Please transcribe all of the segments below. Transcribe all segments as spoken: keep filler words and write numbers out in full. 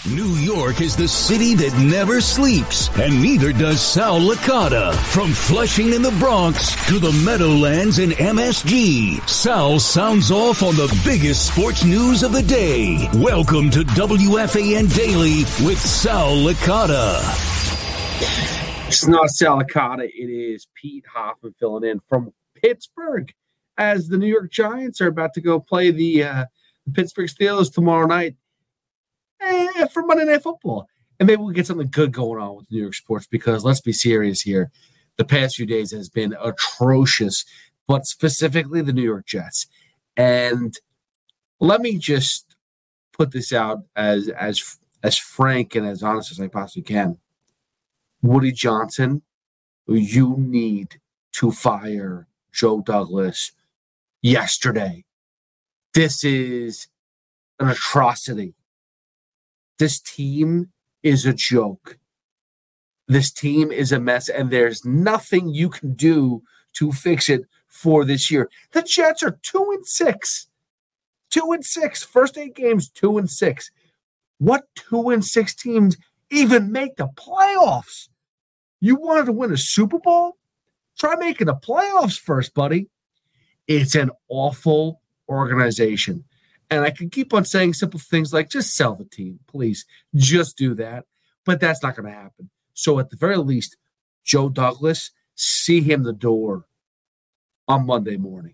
New York is the city that never sleeps, and neither does Sal Licata. From Flushing in the Bronx to the Meadowlands and M S G, Sal sounds off on the biggest sports news of the day. Welcome to W F A N Daily with Sal Licata. It's not Sal Licata, it is Pete Hoffman filling in from Pittsburgh as the New York Giants are about to go play the, uh, the Pittsburgh Steelers tomorrow night. Eh, for Monday Night Football. And maybe we'll get something good going on with New York sports because let's be serious here. The past few days has been atrocious, but specifically the New York Jets. And let me just put this out as as as frank and as honest as I possibly can. Woody Johnson, you need to fire Joe Douglas yesterday. This is an atrocity. This team is a joke. This team is a mess, and there's nothing you can do to fix it for this year. The Jets are two and six. Two and six. First eight games, two and six. What two and six teams even make the playoffs? You wanted to win a Super Bowl? Try making the playoffs first, buddy. It's an awful organization. And I can keep on saying simple things like just sell the team, please. Just do that. But that's not going to happen. So at the very least, Joe Douglas, see him the door on Monday morning.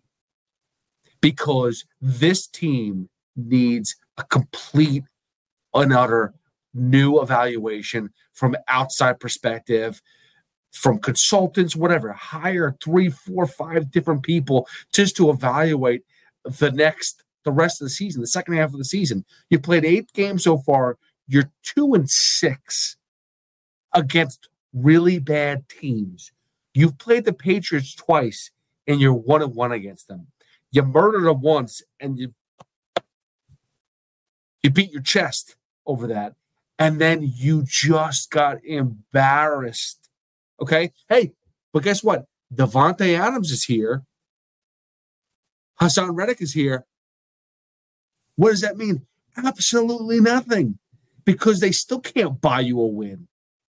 Because this team needs a complete and utter new evaluation from outside perspective, from consultants, whatever. Hire three, four, five different people just to evaluate the next the rest of the season, the second half of the season. You played eight games so far. You're two and six against really bad teams. You've played the Patriots twice, and you're one and one against them. You murdered them once, and you you beat your chest over that. And then you just got embarrassed. Okay? Hey, but guess what? Devontae Adams is here. Hassan Reddick is here. What does that mean? Absolutely nothing, because they still can't buy you a win.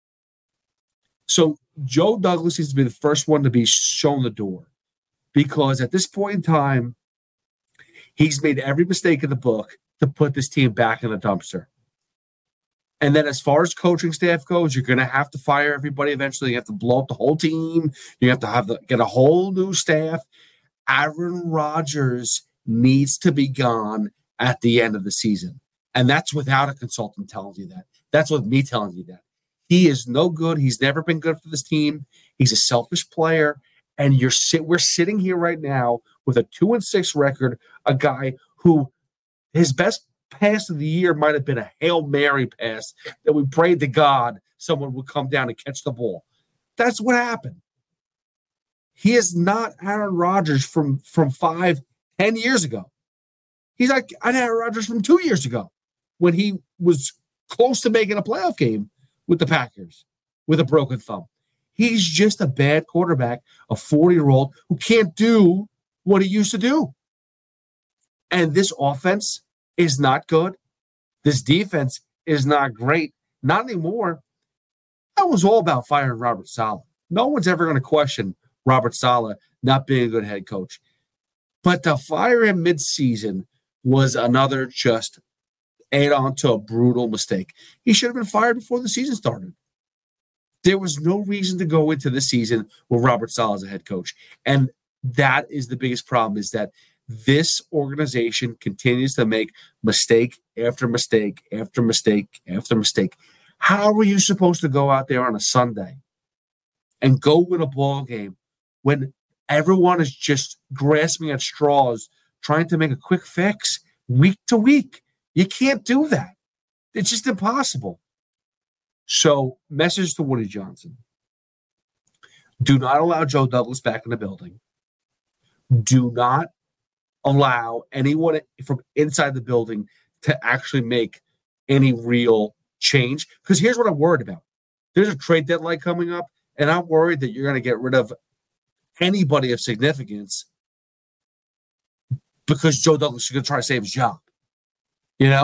So Joe Douglas needs to be the first one to be shown the door, because at this point in time, he's made every mistake in the book to put this team back in the dumpster. And then as far as coaching staff goes, you're going to have to fire everybody eventually. You have to blow up the whole team. You have to have the, get a whole new staff. Aaron Rodgers needs to be gone at the end of the season. And that's without a consultant telling you that. That's with me telling you that. He is no good. He's never been good for this team. He's a selfish player. And you're sit we're sitting here right now with a two and six record, a guy who his best pass of the year might have been a Hail Mary pass that we prayed to God someone would come down and catch the ball. That's what happened. He is not Aaron Rodgers from, from five, ten years ago. He's like Aaron Rodgers from two years ago when he was close to making a playoff game with the Packers with a broken thumb. He's just a bad quarterback, a forty-year-old who can't do what he used to do. And this offense is not good. This defense is not great. Not anymore. That was all about firing Robert Saleh. No one's ever going to question Robert Saleh not being a good head coach. But to fire him mid-season was another just add-on to a brutal mistake. He should have been fired before the season started. There was no reason to go into the season with Robert Saleh as a head coach. And that is the biggest problem, is that this organization continues to make mistake after mistake after mistake after mistake. How are you supposed to go out there on a Sunday and go win a ball game when everyone is just grasping at straws, trying to make a quick fix week to week? You can't do that. It's just impossible. So, message to Woody Johnson. Do not allow Joe Douglas back in the building. Do not allow anyone from inside the building to actually make any real change. Because here's what I'm worried about. There's a trade deadline coming up, and I'm worried that you're going to get rid of anybody of significance because Joe Douglas is going to try to save his job. You know?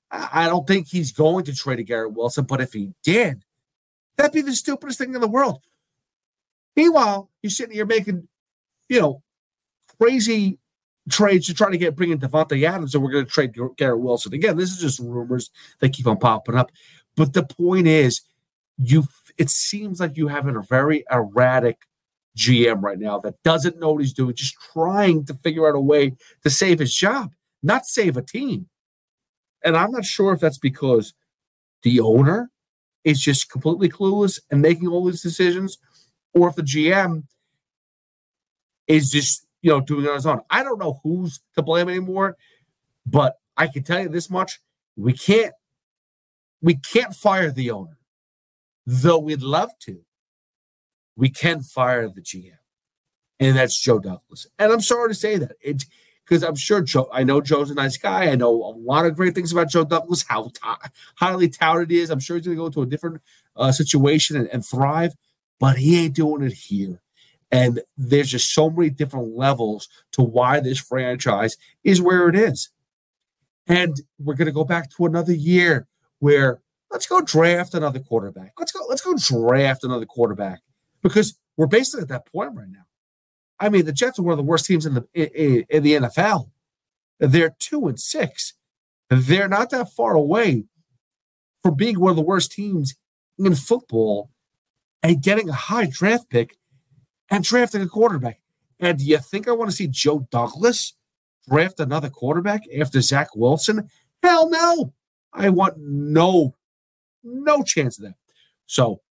I don't think he's going to trade a Garrett Wilson, but if he did, that'd be the stupidest thing in the world. Meanwhile, you're sitting here making, you know, crazy trades to try to get bring in Devontae Adams, and we're going to trade Garrett Wilson. Again, this is just rumors that keep on popping up. But the point is, you it seems like you have a very erratic G M right now that doesn't know what he's doing, just trying to figure out a way to save his job, not save a team. And I'm not sure if that's because the owner is just completely clueless and making all these decisions, or if the G M is just, you know, doing it on his own. I don't know who's to blame anymore, but I can tell you this much. We can't, we can't fire the owner, though we'd love to. We can fire the G M, and that's Joe Douglas. And I'm sorry to say that. It's because I'm sure Joe, I know Joe's a nice guy. I know a lot of great things about Joe Douglas, how t- highly touted he is. I'm sure he's going to go to a different uh, situation and, and thrive, but he ain't doing it here. And there's just so many different levels to why this franchise is where it is. And we're going to go back to another year where let's go draft another quarterback. Let's go, let's go draft another quarterback, because we're basically at that point right now. I mean, the Jets are one of the worst teams in the in, in the N F L. They're two and six. They're not that far away from being one of the worst teams in football and getting a high draft pick and drafting a quarterback. And do you think I want to see Joe Douglas draft another quarterback after Zach Wilson? Hell no. I want no, no chance of that. So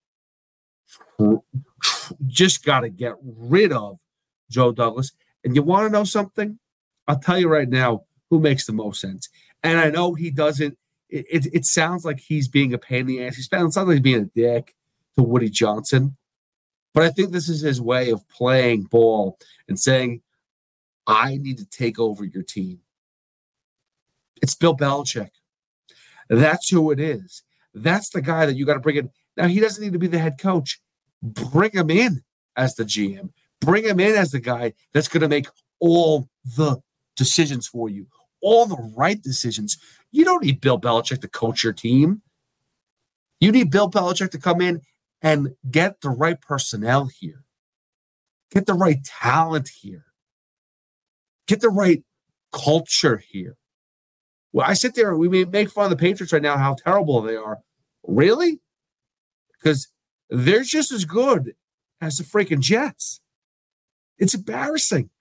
just got to get rid of Joe Douglas. And you want to know something? I'll tell you right now who makes the most sense. And I know he doesn't. It, it, it sounds like he's being a pain in the ass. He sounds like he's being a dick to Woody Johnson. But I think this is his way of playing ball and saying, I need to take over your team. It's Bill Belichick. That's who it is. That's the guy that you got to bring in. Now, he doesn't need to be the head coach. Bring him in as the G M. Bring him in as the guy that's going to make all the decisions for you, all the right decisions. You don't need Bill Belichick to coach your team. You need Bill Belichick to come in and get the right personnel here. Get the right talent here. Get the right culture here. Well, I sit there and we make fun of the Patriots right now, how terrible they are. Really? Because they're just as good as the freaking Jets. It's embarrassing.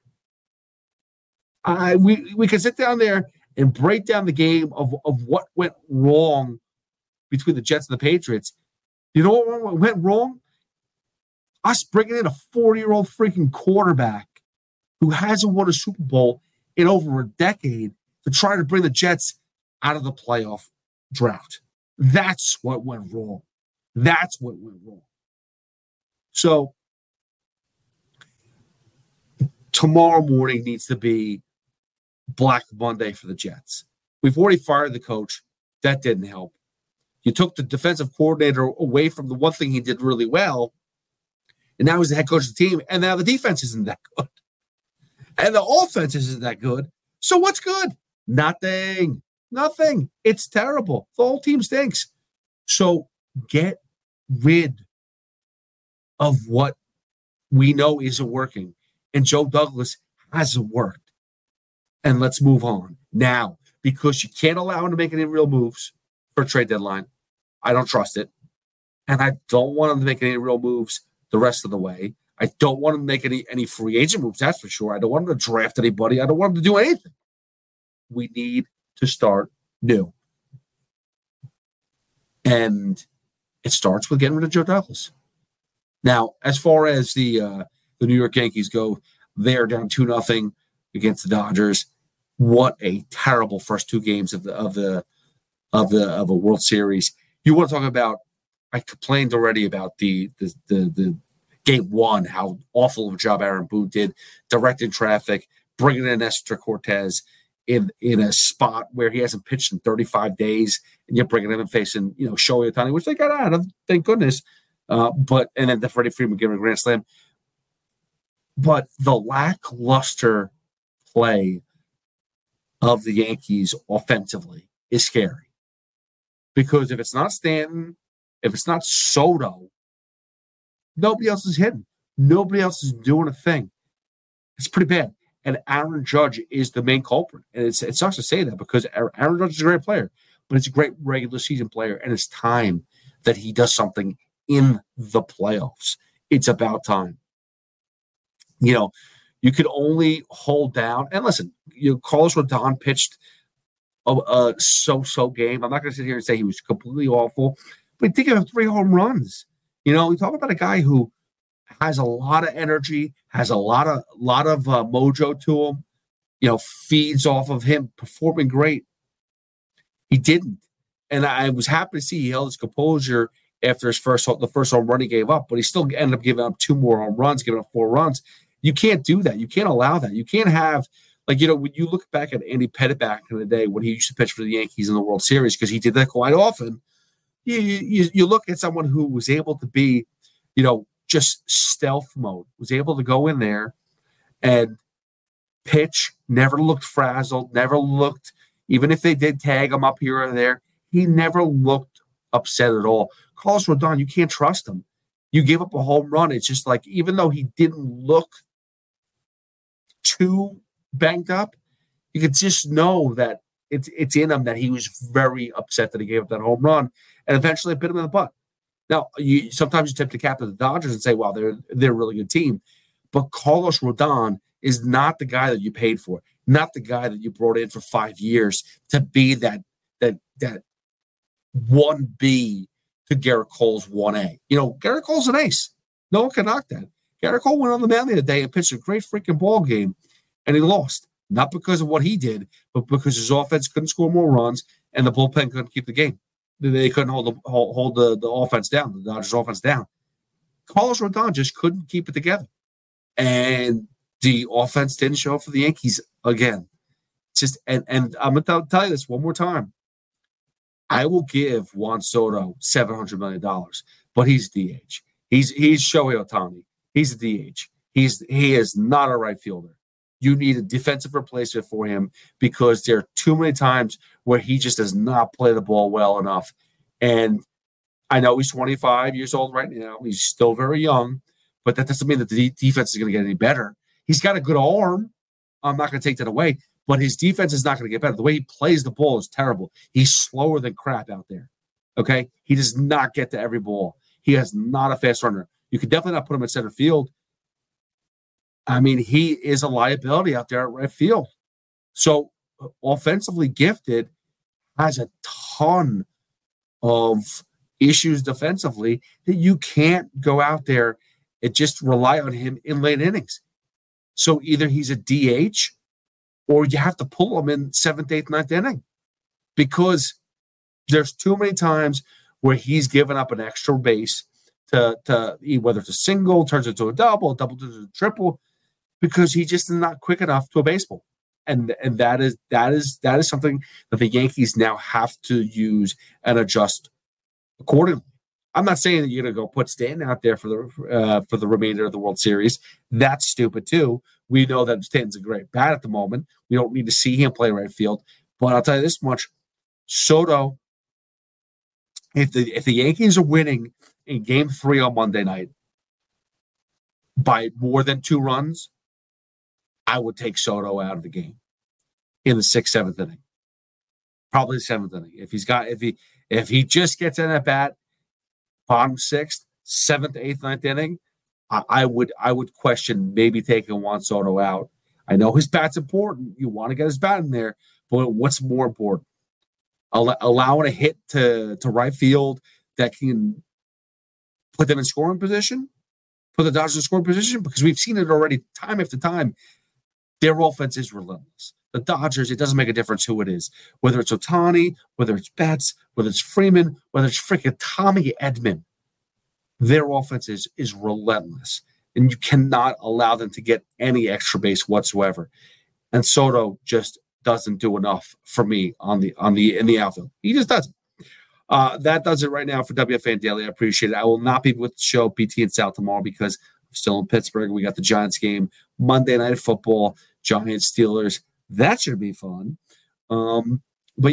I we we can sit down there and break down the game of, of what went wrong between the Jets and the Patriots. You know what went wrong? Us bringing in a forty-year-old freaking quarterback who hasn't won a Super Bowl in over a decade to try to bring the Jets out of the playoff drought. That's what went wrong. That's what went wrong. So tomorrow morning needs to be Black Monday for the Jets. We've already fired the coach. That didn't help. You took the defensive coordinator away from the one thing he did really well, and now he's the head coach of the team, and now the defense isn't that good. And the offense isn't that good. So what's good? Nothing. Nothing. It's terrible. The whole team stinks. So get rid of what we know isn't working. And Joe Douglas hasn't worked. And let's move on now, because you can't allow him to make any real moves for a trade deadline. I don't trust it. And I don't want him to make any real moves the rest of the way. I don't want him to make any, any free agent moves, that's for sure. I don't want him to draft anybody. I don't want him to do anything. We need to start new. And it starts with getting rid of Joe Douglas. Now, as far as the uh, the New York Yankees go, they're down two nothing against the Dodgers. What a terrible first two games of the of the of the of a World Series. You want to talk about? I complained already about the the the, the game one, how awful of a job Aaron Boone did directing traffic, bringing in Nestor Cortez in in a spot where he hasn't pitched in thirty-five days, and you're bringing him and facing, you know, Shohei Ohtani, which they got out of, thank goodness. Uh, but and then the Freddie Freeman giving a grand slam. But the lackluster play of the Yankees offensively is scary. Because if it's not Stanton, if it's not Soto, nobody else is hitting. Nobody else is doing a thing. It's pretty bad. And Aaron Judge is the main culprit. And it's, it sucks to say that because Aaron Judge is a great player, but he's a great regular season player. And it's time that he does something in the playoffs. It's about time. You know, you could only hold down. And listen, you know, Carlos Rodon pitched a, a so-so game. I'm not going to sit here and say he was completely awful, but he did give him three home runs. You know, we talk about a guy who has a lot of energy, has a lot of lot of uh, mojo to him, you know, feeds off of him performing great. He didn't. And I was happy to see he held his composure after his first the first home run he gave up, but he still ended up giving up two more home runs, giving up four runs. You can't do that. You can't allow that. You can't have, like, you know, when you look back at Andy Pettitte back in the day when he used to pitch for the Yankees in the World Series, because he did that quite often, you, you, you look at someone who was able to be, you know, just stealth mode, was able to go in there and pitch, never looked frazzled, never looked, even if they did tag him up here or there, he never looked upset at all. Carlos Rodon, you can't trust him. You gave up a home run. It's just like, even though he didn't look too banged up, you could just know that it's it's in him that he was very upset that he gave up that home run, and eventually it bit him in the butt. Now, you sometimes you tip the cap to the Dodgers and say, "Wow, they're they're a really good team," but Carlos Rodon is not the guy that you paid for, not the guy that you brought in for five years to be that that that one B to Garrett Cole's one A. You know, Garrett Cole's an ace. No one can knock that. Garrett Cole went on the mound the other day and pitched a great freaking ball game, and he lost. Not because of what he did, but because his offense couldn't score more runs and the bullpen couldn't keep the game. They couldn't hold the hold, hold the, the offense down, the Dodgers offense down. Carlos Rodon just couldn't keep it together. And the offense didn't show up for the Yankees again. Just and, and I'm going to tell you this one more time. I will give Juan Soto seven hundred million dollars, but he's D H. He's he's Shohei Ohtani. He's a D H. He's he is not a right fielder. You need a defensive replacement for him because there are too many times where he just does not play the ball well enough. And I know he's twenty-five years old right now. He's still very young, but that doesn't mean that the defense is going to get any better. He's got a good arm. I'm not going to take that away, but his defense is not going to get better. The way he plays the ball is terrible. He's slower than crap out there. Okay? He does not get to every ball. He is not a fast runner. You can definitely not put him in center field. I mean, he is a liability out there at right field. So offensively gifted, has a ton of issues defensively that you can't go out there and just rely on him in late innings. So either he's a D H or you have to pull him in seventh, eighth, ninth inning because there's too many times where he's given up an extra base to, to whether it's a single, turns into a double, a double turns into a triple, because he just is not quick enough to a baseball. And and that is that is that is something that the Yankees now have to use and adjust accordingly. I'm not saying that you're going to go put Stanton out there for the uh, for the remainder of the World Series. That's stupid too. We know that Stanton's a great bat at the moment. We don't need to see him play right field. But I'll tell you this much: Soto, if the if the Yankees are winning in Game Three on Monday night by more than two runs, I would take Soto out of the game in the sixth, seventh inning, probably the seventh inning. If he's got, if he, if he just gets in at bat, bottom sixth, seventh, eighth, ninth inning, I, I would, I would question maybe taking Juan Soto out. I know his bat's important. You want to get his bat in there, but what's more important? All, allowing a hit to to right field that can put them in scoring position, put the Dodgers in scoring position, because we've seen it already time after time. Their offense is relentless. The Dodgers, it doesn't make a difference who it is. Whether it's Ohtani, whether it's Betts, whether it's Freeman, whether it's freaking Tommy Edman, their offense is, is relentless. And you cannot allow them to get any extra base whatsoever. And Soto just doesn't do enough for me on the on the in the outfield. He just doesn't. Uh, that does it right now for W F A N Daily. I appreciate it. I will not be with the show B T and Sal tomorrow because I'm still in Pittsburgh. We got the Giants game, Monday Night Football, Giants Steelers. That should be fun. Um, but yeah,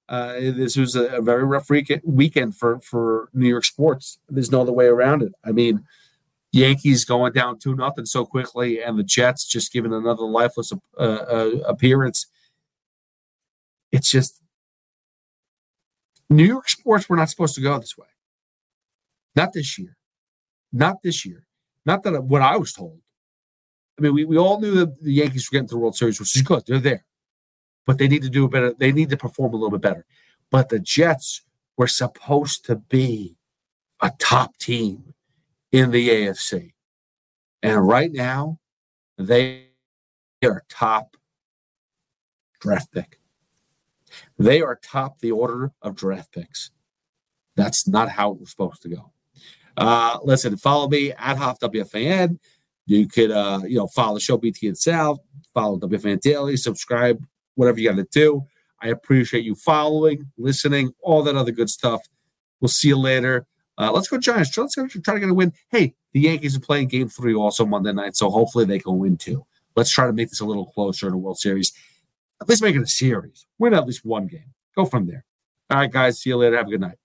Uh, this was a, a very rough weekend, weekend for, for New York sports. There's no other way around it. I mean, Yankees going down two nothing so quickly, and the Jets just giving another lifeless uh, uh, appearance. It's just New York sports were not supposed to go this way. Not this year. Not this year. Not that what I was told. I mean, we, we all knew that the Yankees were getting to the World Series, which is good. They're there. But they need to do better. They need to perform a little bit better. But the Jets were supposed to be a top team in the A F C. And right now, they are top draft pick. They are top the order of draft picks. That's not how it was supposed to go. Uh, listen, follow me at Hoff W F A N. You could, uh, you know, follow the show B T and Sal, follow W F A N Daily, subscribe, whatever you got to do. I appreciate you following, listening, all that other good stuff. We'll see you later. Uh, let's go Giants. Let's go try to get a win. Hey, the Yankees are playing game three also Monday night, so hopefully they can win too. Let's try to make this a little closer in the World Series. At least make it a series. Win at least one game. Go from there. All right, guys. See you later. Have a good night.